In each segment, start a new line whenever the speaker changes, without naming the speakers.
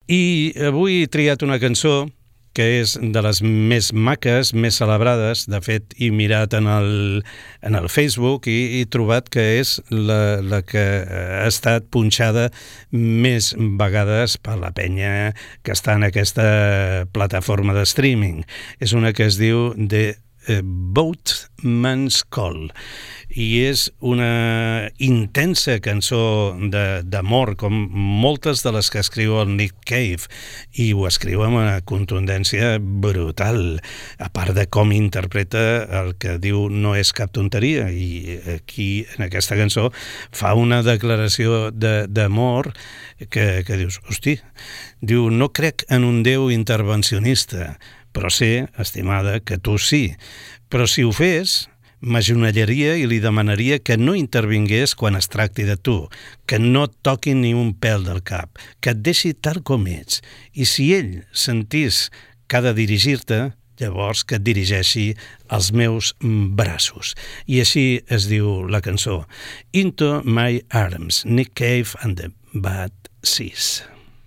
I avui he triat una cançó que és de les més maques, més celebrades. De fet, he mirat en el Facebook i he trobat que és la que ha estat punxada més vegades per la penya que està en aquesta plataforma de streaming. És una que es diu The Boatman's Call i és una intensa cançó d'amor, com moltes de les que escriu el Nick Cave, i ho escriu amb una contundència brutal, a part de com interpreta el que diu no és cap tonteria, i aquí en aquesta cançó fa una declaració d'amor que dius, hosti, diu, no crec en un Déu intervencionista, però sé, estimada, que tu sí. Però si ho fes, m'ajonellaria i li demanaria que no intervingués quan es tracti de tu, que no et toqui ni un pèl del cap, que et deixi tal com ets. I si ell sentís que ha de dirigir-te, llavors que et dirigeixi als meus braços. I així es diu la cançó. Into My Arms, Nick Cave and the Bad Seeds.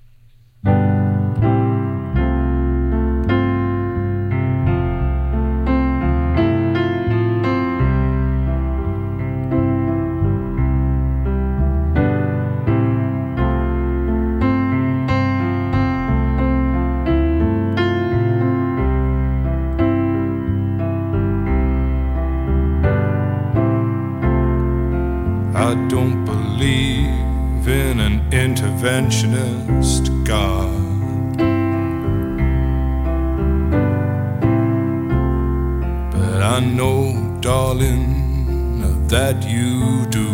I don't believe in an interventionist God, but I know, darling, that you do.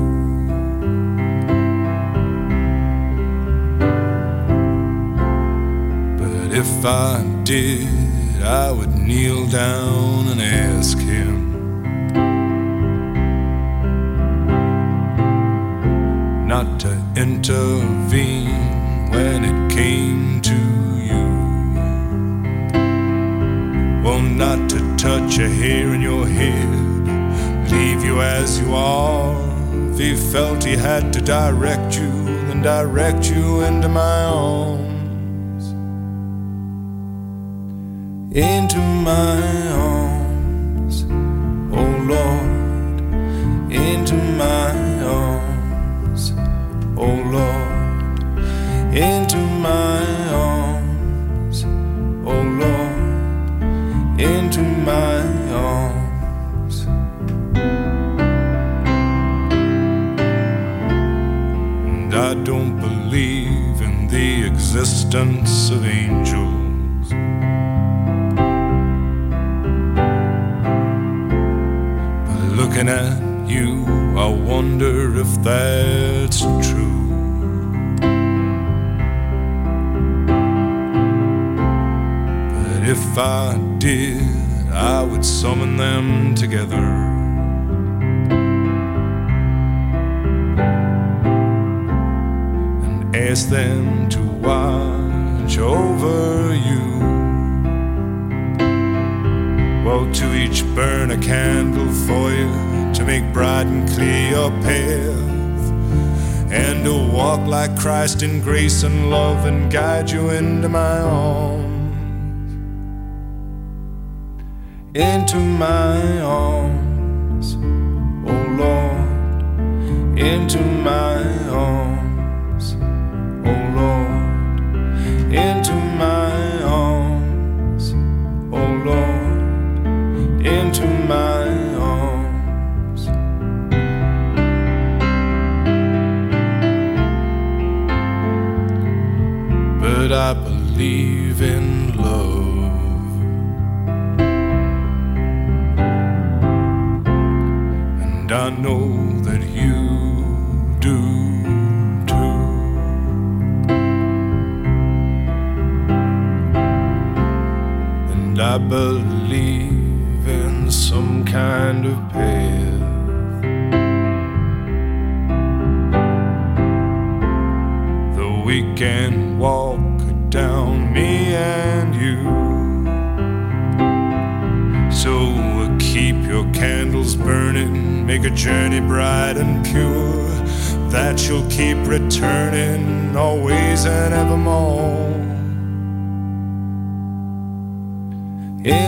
But if I did, I would kneel down and ask him not to intervene when it came to you. Well, not to touch a hair in your head, leave you as you are. If he felt he had to direct you, then direct you into my arms. Into my arms, oh Lord, into my arms, oh Lord, into my arms, oh Lord, into my arms. And I don't believe in the existence of angels, but looking at you, I wonder if that's true. But if I did, I would summon them together and ask them to watch over you. Well, to each burn a candle for you, to make bright and clear your path, and to walk like Christ in grace and love and guide you into my arms. Into my arms, oh Lord, into my arms, oh Lord, into my arms, oh Lord, into my arms. But I believe in love, and I know that you do too. And I believe in some kind of path that we can walk down, me and you. So keep your candles burning, make a journey bright and pure, that you'll keep returning always and evermore.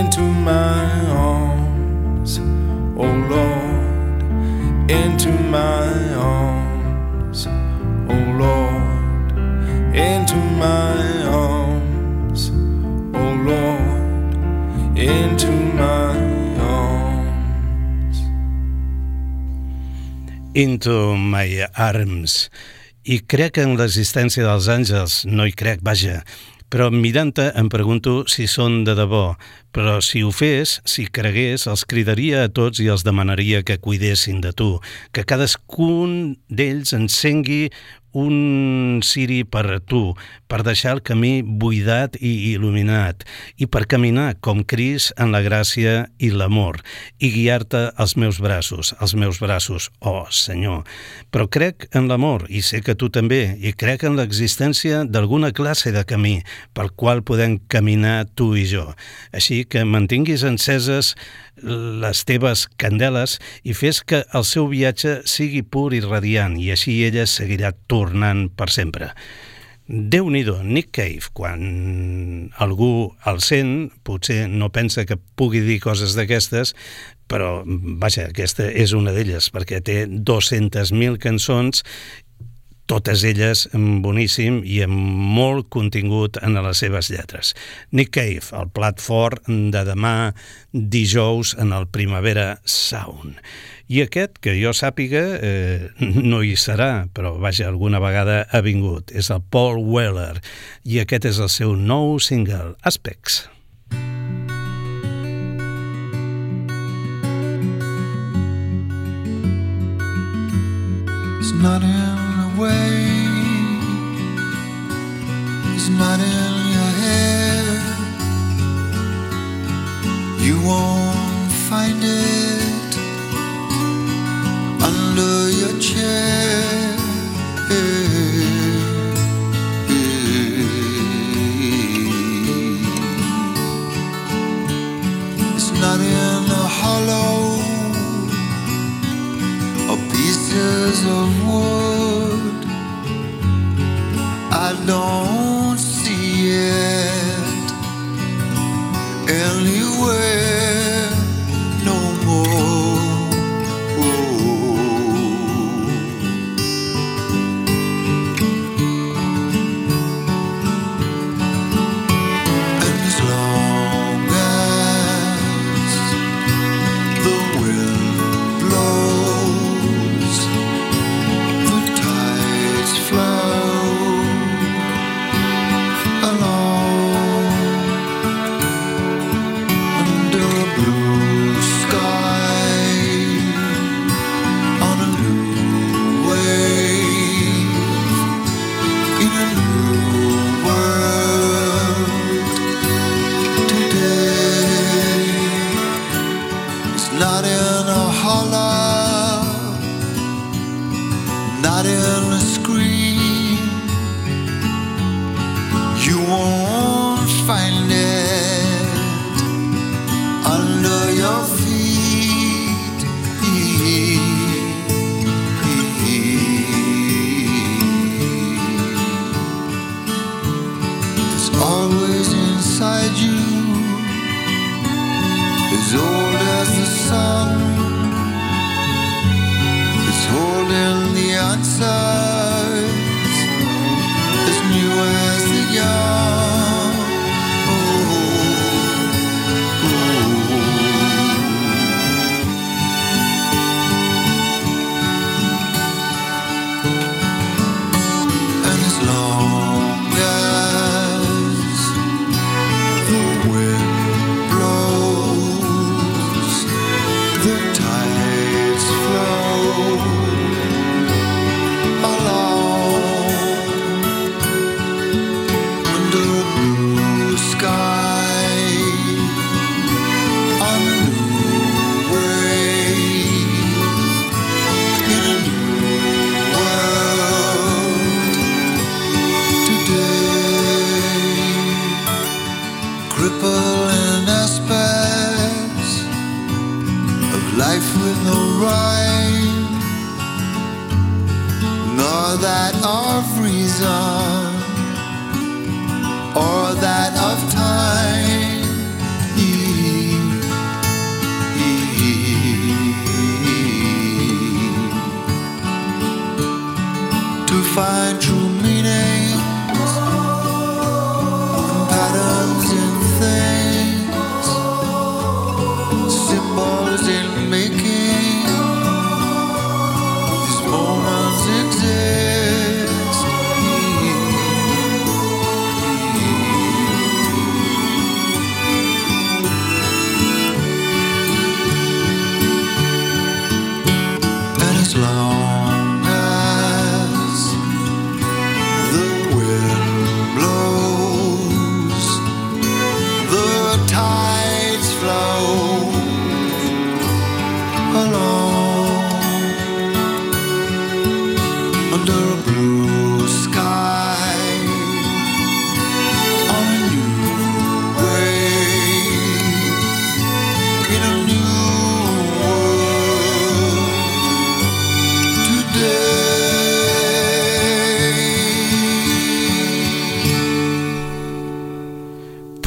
into my arms, oh Lord, into my arms, oh Lord, into my arms, oh Lord, into my arms.
Into my arms. I crec en l'existència dels àngels, no hi crec, vaja, però mirant-te em pregunto si són de debò, però si ho fes, si cregués, els cridaria a tots i els demanaria que cuidessin de tu, que cadascun d'ells encengui un ciri per tu, per deixar el camí buidat i il·luminat, i per caminar com Crist en la gràcia i l'amor, i guiar-te als meus braços, oh Senyor. Però crec en l'amor, i sé que tu també, i crec en l'existència d'alguna classe de camí pel qual podem caminar tu i jo. Així que mantinguis enceses les teves candeles i fes que el seu viatge sigui pur i radiant, i així ella seguirà tornant per sempre. Déu-n'hi-do, Nick Cave, quan algú el sent, potser no pensa que pugui dir coses d'aquestes, però, vaja, aquesta és una d'elles, perquè té 200.000 cançons, totes elles boníssim i amb molt contingut en les seves lletres. Nick Cave, el plat fort de demà dijous en el Primavera Sound. I aquest, que jo sàpiga, no hi serà, però vaja, alguna vegada ha vingut. És el Paul Weller i aquest és el seu nou single, Aspects.
It's not in way, it's not in your head. You won't find it under your chair. It's not in the hollow of pieces of wood. I don't see it anywhere no more. And as long as the wind blows, the tides flow not in a screen. You won't find it under your feet. It's always inside you, as old as the sun. It's holding the answers, as new as the young. And as long as the wind blows, the tides flow along under a blue sky, on a new wave, in a new world today. Crippling aspects of life with no rhyme, nor that of reason, or that of time.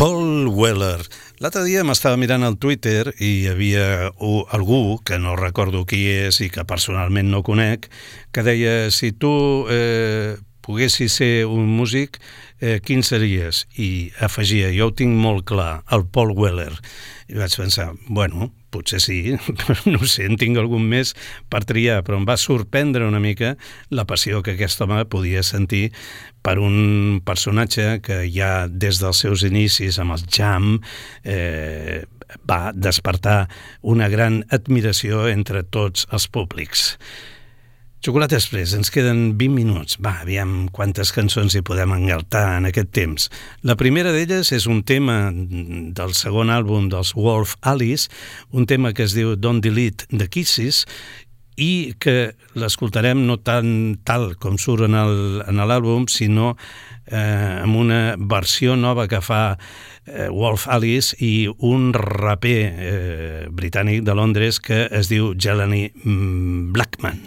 Paul Weller. L'altre dia m'estava mirant al Twitter i hi havia algú, que no recordo qui és i que personalment no conec, que deia, si tu poguessis ser un músic, quin series? I afegia, jo ho tinc molt clar, el Paul Weller. I vaig pensar, bueno, potser sí, no sé, en tinc algun més per triar, però em va sorprendre una mica la passió que aquest home podia sentir per un personatge que ja des dels seus inicis amb el Jam va despertar una gran admiració entre tots els públics. Xocolata Express, ens queden 20 minuts. Va, aviam quantes cançons hi podem engaltar en aquest temps. La primera d'elles és un tema del segon àlbum dels Wolf Alice, un tema que es diu Don't Delete the Kisses, i que l'escoltarem no tant tal com surt en l'àlbum, sinó amb una versió nova que fa Wolf Alice i un raper britànic de Londres que es diu Jelani Blackman.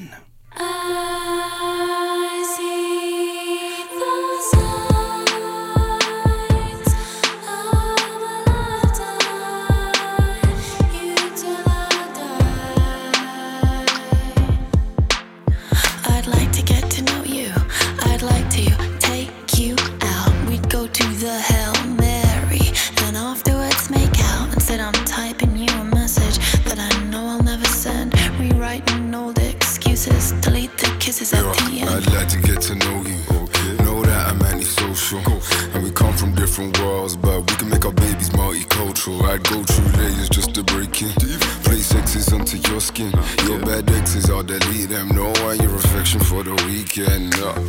I'd like to get to know you. Know that I'm antisocial, and we come from different worlds, but we can make our babies multicultural. I'd go through layers just to break in. Place exes onto your skin. Your bad exes, I'll delete them. No one your affection for the weekend.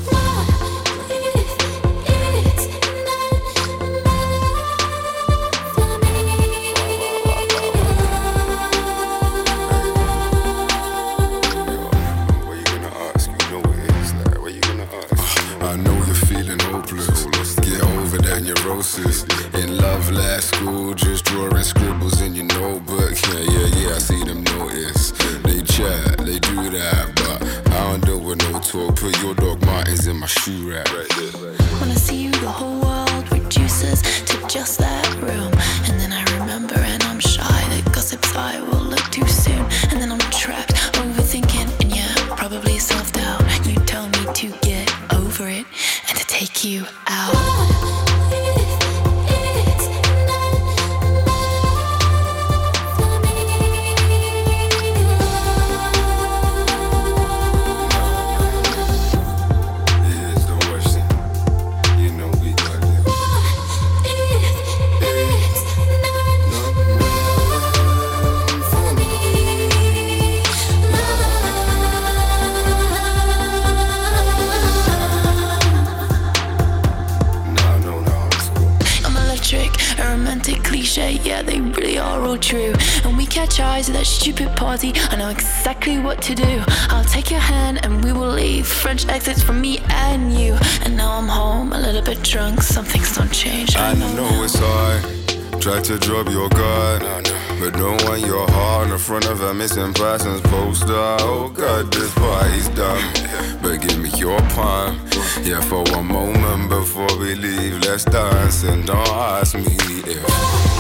In love last school, just drawing scribbles in your notebook. Yeah, I see them notice. They chat, they do that, but I don't deal with no talk. Put your dog Martens in my shoe rack.
When I see you, the whole world reduces to just that room. And then I remember and I'm shy that gossip's I will look too soon. And then I'm trapped, overthinking, and yeah, probably self-doubt. You tell me to get over it and to take you out. Yeah, they really are all true. And we catch eyes at that stupid party. I know exactly what to do. I'll take your hand and we will leave. French exits from me and you. And now I'm home, a little bit drunk. Something's not changed.
I know it's hard. Try to drop your guard, but don't want your heart in front of a missing persons poster. Oh God, this party's done. But give me your palm. Yeah, for one moment before we leave, let's dance and don't ask me if.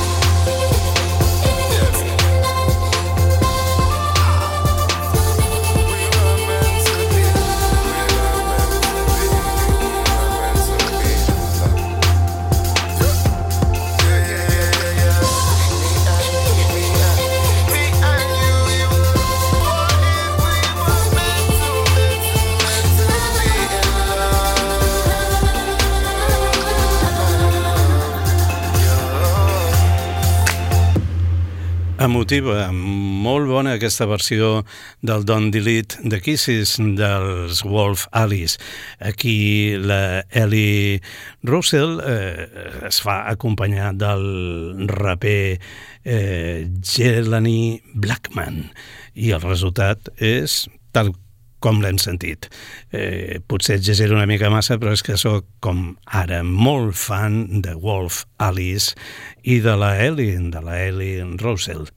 Emotiva, molt bona aquesta versió del Don't Delete the Kisses dels Wolf Alice. Aquí la Ellie Russell es fa acompanyar del raper Jelani Blackman i el resultat és tal com l'hem sentit. Potser exagero una mica massa, però és que sóc com ara molt fan de Wolf Alice i de la Ellie Russell.